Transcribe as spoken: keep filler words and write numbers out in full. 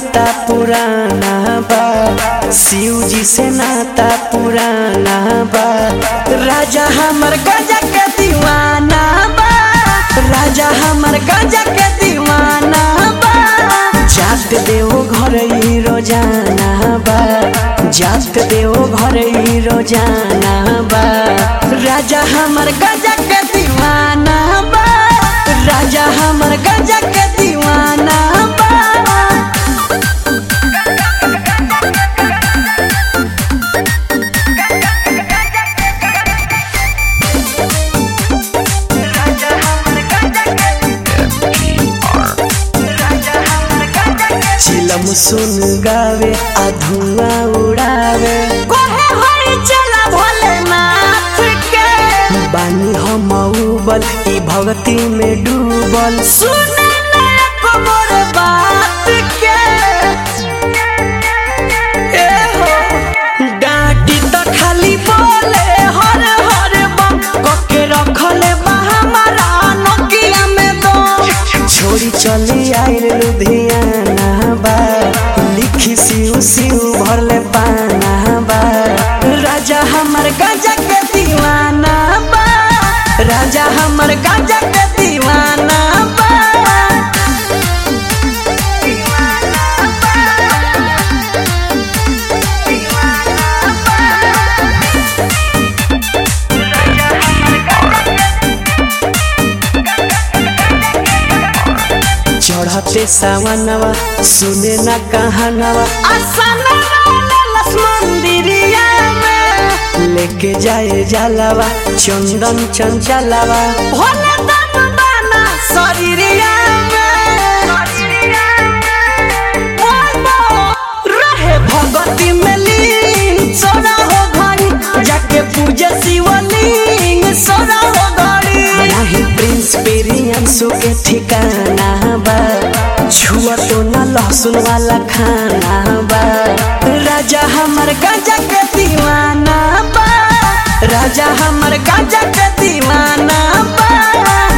नाता पुराना बा, शिव जी से नाता पुराना बा। राजा हमर गंजा के दीवाना बा, राजा हमर गंजा के दीवाना बा। जात देव घर ही रोजाना बा, जात देव घर ही रोजाना बा। राजा हमर गंजा के दीवाना बा, राजा हमर गंजा के दीवाना बा। चिलम सुन गावे आ धुआं उड़ावे, कोहे होई चला भोलेनाथ के। बानी हम उबल ई भक्ति में डूबल, सुने ना एको मोर बात के। ए हो डांटी तो खाली बोले हर हर बम, कके रखले बा हमारा नोकिया में दम। छोड़ी चली आइल लुधियाना बा, लिखी सिउ सिउ भरले पाना बा। राजा हमर गंजा के दीवाना बा, राजा हमर गंजा के दीवाना बा। चढ़ते सावनवा सुने ना कहानवा, मंदिरिया में लेके जाए जलवा चंदन चंचलवा। भोले दाम बाना शरीरिया में रहे भगती में लीन, सोना हो घड़ी जाके पूजे शिवलिंग, सोना हो घड़ी। नहीं प्रिंस पेरियंसो के ठिकाना बा, छुआ तो ना लहसुन वाला खाना बा। राजा हमर गंजा के दीवाना बा, राजा हमर गंजा के दीवाना बा।